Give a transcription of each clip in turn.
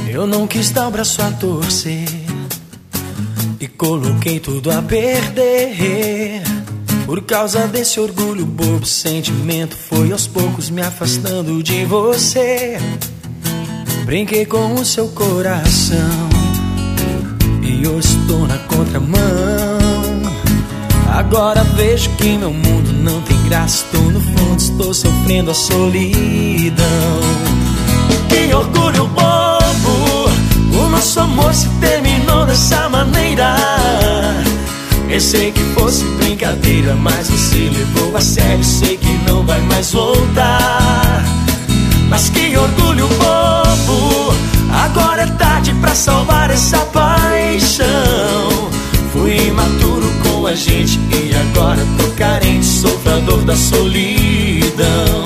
Eu não quis dar o braço a torcer e coloquei tudo a perder. Por causa desse orgulho bobo, sentimento foi aos poucos me afastando de você. Brinquei com o seu coração e hoje estou na contramão. Agora vejo que meu mundo não tem graça. Estou no fundo, estou sofrendo a solidão. Que orgulho bobo, o nosso amor se terminou dessa maneira. Pensei que fosse brincadeira, mas você levou a sério. Sei que não vai mais voltar. Mas que orgulho bobo, agora é tarde pra salvar essa paixão. Fui imaturo com a gente e agora tô carente, sofro a dor da solidão.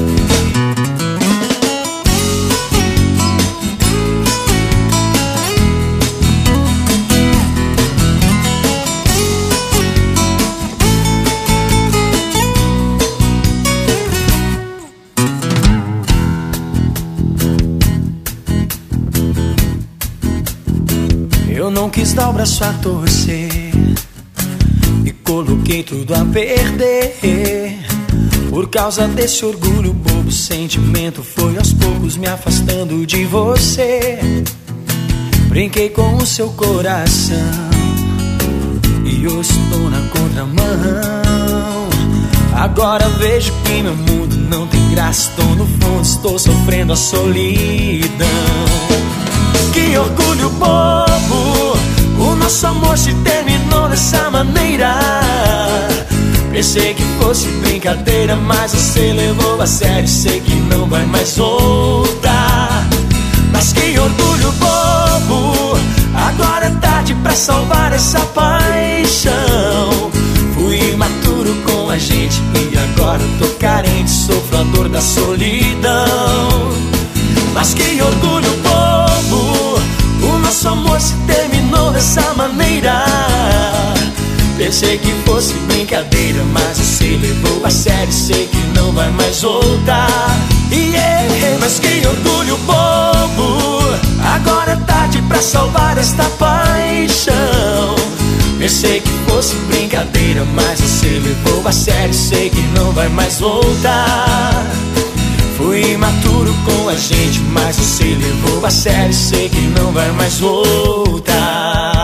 Eu não quis dar o braço a torcer e coloquei tudo a perder. Por causa desse orgulho bobo, sentimento foi aos poucos me afastando de você. Brinquei com o seu coração e hoje estou na contramão. Agora vejo que meu mundo não tem graça. Estou no fundo, estou sofrendo a solidão. Que orgulho bobo, o nosso amor se terminou dessa maneira. Pensei que fosse brincadeira, mas você levou a sério. Sei que não vai mais voltar. Mas que orgulho bobo, agora é tarde pra salvar essa paixão. Fui imaturo com a gente e agora tô carente, sofro a dor da solidão. Mas que orgulho bobo, o nosso amor se terminou dessa maneira. Pensei que fosse brincadeira, mas você levou a sério. Sei que não vai mais voltar. Mas que orgulho bobo, agora é tarde pra salvar esta paixão. Pensei que fosse brincadeira, mas você levou a sério. Sei que não vai mais voltar. Fui imaturo com a gente, mas você levou a sério. Sei que não vai mais voltar.